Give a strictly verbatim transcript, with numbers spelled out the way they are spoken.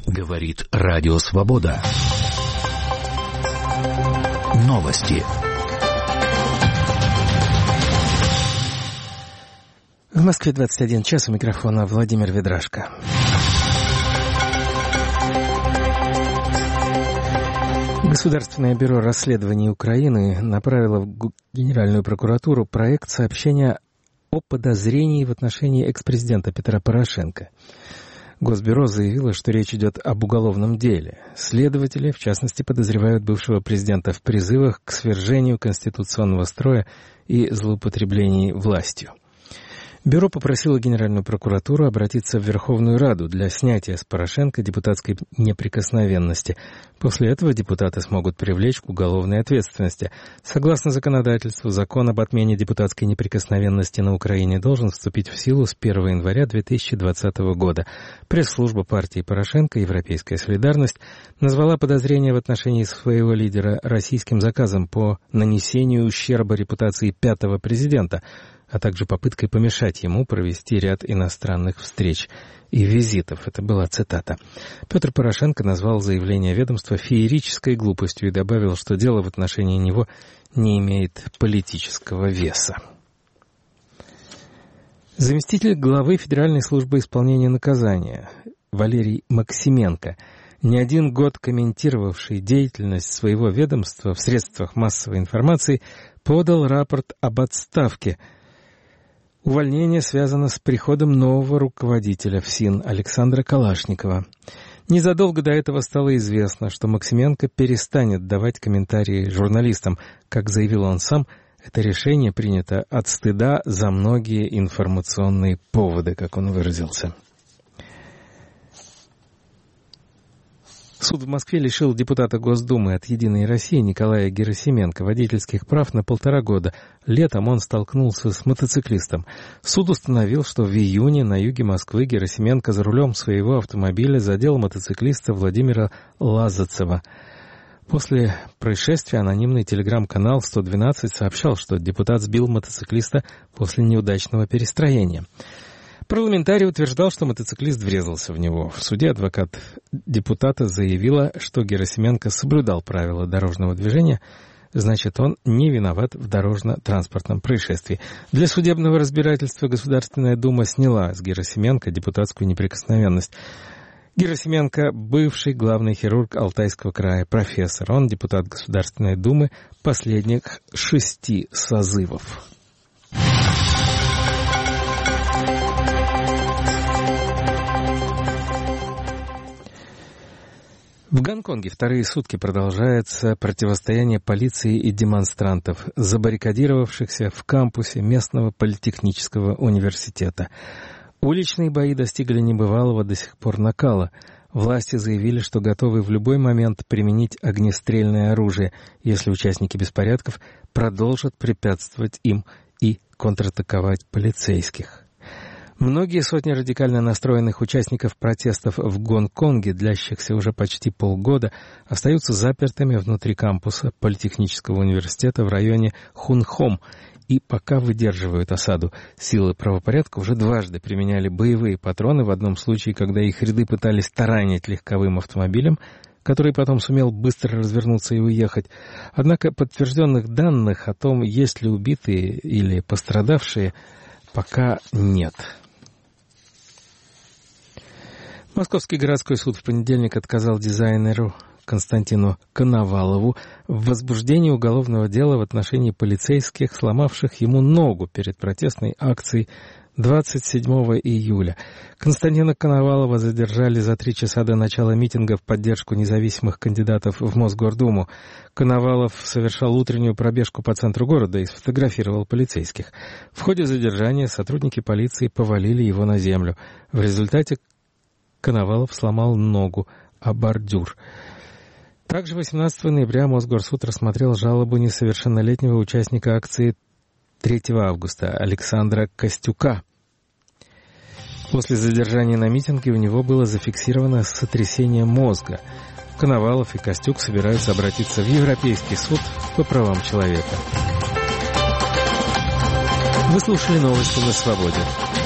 Говорит Радио Свобода. Новости. В Москве двадцать один час, у микрофона Владимир Ведрашко. Государственное бюро расследований Украины направило в Генеральную прокуратуру проект сообщения о подозрении в отношении экс-президента Петра Порошенко. Госбюро заявило, что речь идет об уголовном деле. Следователи, в частности, подозревают бывшего президента в призывах к свержению конституционного строя и злоупотреблении властью. Бюро попросило Генеральную прокуратуру обратиться в Верховную Раду для снятия с Порошенко депутатской неприкосновенности. После этого депутаты смогут привлечь к уголовной ответственности. Согласно законодательству, закон об отмене депутатской неприкосновенности на Украине должен вступить в силу с первого января две тысячи двадцатого года. Пресс-служба партии Порошенко «Европейская солидарность» назвала подозрение в отношении своего лидера российским заказом по нанесению ущерба репутации пятого президента, а также попыткой помешать ему провести ряд иностранных встреч и визитов. Это была цитата. Петр Порошенко назвал заявление ведомства феерической глупостью и добавил, что дело в отношении него не имеет политического веса. Заместитель главы Федеральной службы исполнения наказания Валерий Максименко, не один год комментировавший деятельность своего ведомства в средствах массовой информации, подал рапорт об отставке. Увольнение связано с приходом нового руководителя ФСИН Александра Калашникова. Незадолго до этого стало известно, что Максименко перестанет давать комментарии журналистам. Как заявил он сам, это решение принято от стыда за многие информационные поводы, как он выразился. Суд в Москве лишил депутата Госдумы от «Единой России» Николая Герасименко водительских прав на полтора года. Летом он столкнулся с мотоциклистом. Суд установил, что в июне на юге Москвы Герасименко за рулем своего автомобиля задел мотоциклиста Владимира Лазацева. После происшествия анонимный телеграм-канал сто двенадцать сообщал, что депутат сбил мотоциклиста после неудачного перестроения. Парламентарий утверждал, что мотоциклист врезался в него. В суде адвокат депутата заявила, что Герасименко соблюдал правила дорожного движения, значит, он не виноват в дорожно-транспортном происшествии. Для судебного разбирательства Государственная Дума сняла с Герасименко депутатскую неприкосновенность. Герасименко — бывший главный хирург Алтайского края, профессор. Он депутат Государственной Думы последних шести созывов. В Гонконге вторые сутки продолжается противостояние полиции и демонстрантов, забаррикадировавшихся в кампусе местного политехнического университета. Уличные бои достигли небывалого до сих пор накала. Власти заявили, что готовы в любой момент применить огнестрельное оружие, если участники беспорядков продолжат препятствовать им и контратаковать полицейских. Многие сотни радикально настроенных участников протестов в Гонконге, длящихся уже почти полгода, остаются запертыми внутри кампуса Политехнического университета в районе Хунхом и пока выдерживают осаду. Силы правопорядка уже дважды применяли боевые патроны, в одном случае, когда их ряды пытались таранить легковым автомобилем, который потом сумел быстро развернуться и уехать. Однако подтвержденных данных о том, есть ли убитые или пострадавшие, пока нет. Московский городской суд в понедельник отказал дизайнеру Константину Коновалову в возбуждении уголовного дела в отношении полицейских, сломавших ему ногу перед протестной акцией двадцать седьмого июля. Константина Коновалова задержали за три часа до начала митинга в поддержку независимых кандидатов в Мосгордуму. Коновалов совершал утреннюю пробежку по центру города и сфотографировал полицейских. В ходе задержания сотрудники полиции повалили его на землю. В результате Коновалов сломал ногу о бордюр. Также восемнадцатого ноября Мосгорсуд рассмотрел жалобу несовершеннолетнего участника акции третьего августа Александра Костюка. После задержания на митинге у него было зафиксировано сотрясение мозга. Коновалов и Костюк собираются обратиться в Европейский суд по правам человека. Вы слушали новости на Свободе.